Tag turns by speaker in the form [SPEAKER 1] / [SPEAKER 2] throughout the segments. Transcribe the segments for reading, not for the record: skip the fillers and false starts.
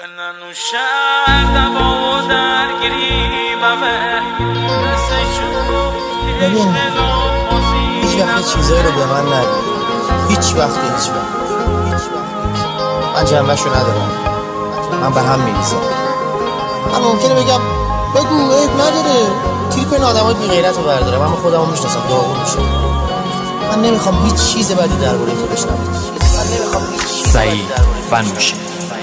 [SPEAKER 1] ببین هیچ وقت چیزایی رو به من نگو، هیچ وقت من جنبشو ندارم، من به هم میریزم. من ممکنه بگم بگو عیب نداره، تریپ این آدمای بی غیرت رو بردارم، من خودمو میشناسم، داغون میشم. من نمیخوام هیچ چیز بدی درباره تو بشنوم.
[SPEAKER 2] سعید فنوشی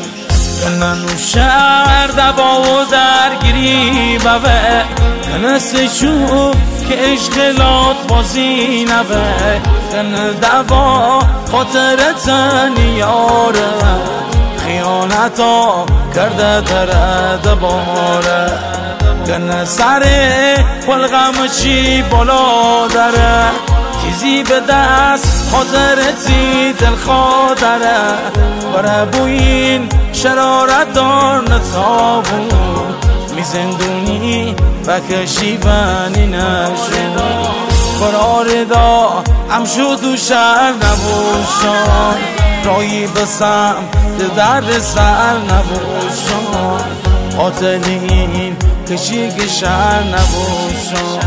[SPEAKER 3] شهر دبا و درگیری بوه نسشو که عشقلات بازی نوه دبا خاطرت نیاره خیانتا کرده درد باره کنه سر پلغم چی بالا داره تیزی به دست خاطرتی دل خادره برای بوین شرارت دار نتابون می زندونی بکشی ونی نشون قرار دا همشو دو شهر نبوشان رایی بسم درد سر نبوشان قاتلین کشی که شهر نبوشان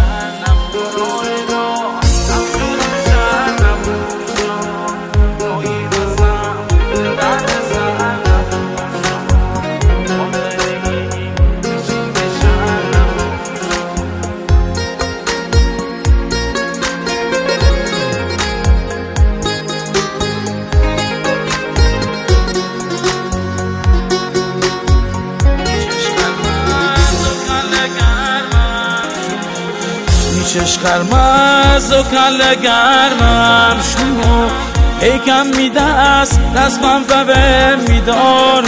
[SPEAKER 3] چش قرمز و کل گرمم شو ایکم میدست دستم ببه میدارو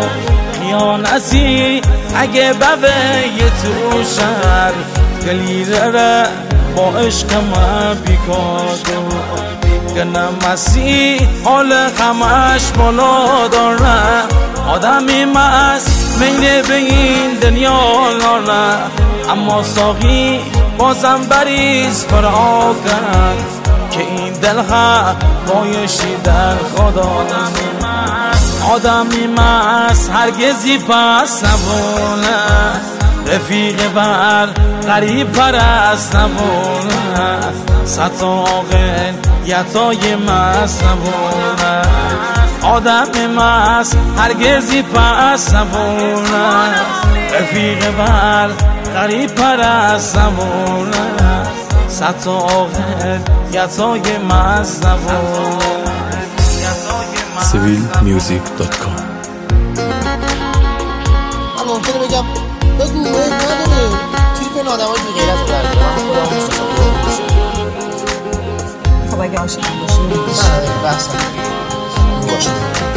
[SPEAKER 3] خیانتی اگه ببه یه تو شهر گلیره با عشقم بیکادو گنم مسیح حال خمش بالا داره آدمی مست میله به این دنیا لاره اما ساقی بازم بریز فرا کرد که این دلها بایشی در خدا آدمی مست هرگزی پس نبونه رفیق بر غریب پرست نبونه ستا آقل یتای مست نبونه آدمی مست هرگزی پس نبونه رفیق بر غریب پرست نبونه ستا آقل یتای مست نبونه
[SPEAKER 2] civilmusic.com
[SPEAKER 1] من ممکنه بگم بگو عیب نداره، تریپ این آدمای بی غیرت رو بردارم، من خودمو میشناسم، داغون میشم.
[SPEAKER 4] خب اگه عاشق باشی
[SPEAKER 1] نه بحث باشه.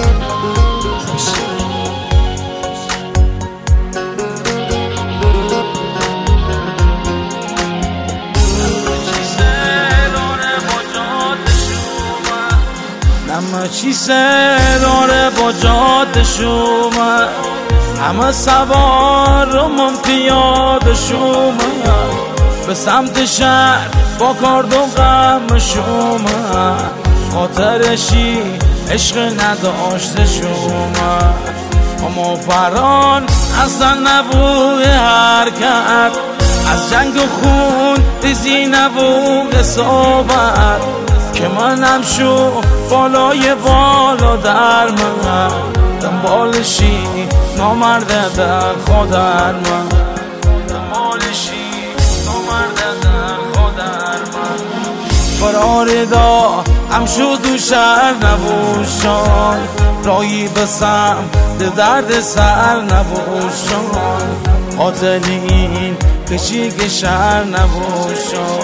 [SPEAKER 3] همه چیزه داره با جادشومه همه سوار رو من پیادشومه به سمت شهر با کارد و غمشومه خاطرشی عشق نداشتشومه اما فران اصلا نبوی حرکت از جنگ و خون ریزی نبوی صحبت که منم شو بالای بالا در من دنبالشی نامرده در خودر من دنبالشی نامرده در خودر من فرار دا هم شد و شهر نبوشان رایی بسم درد سر نبوشان قاتلین کشی که شهر نبوشان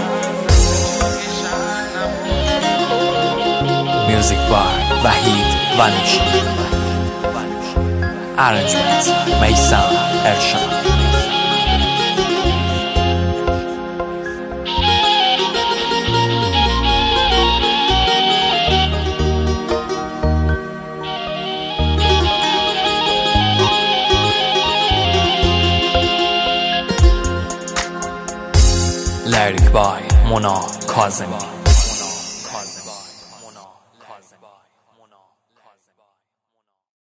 [SPEAKER 2] Music by Vahid Vanushi. Arrangement Maysan Ershad. Lyric by Mona Kazemi.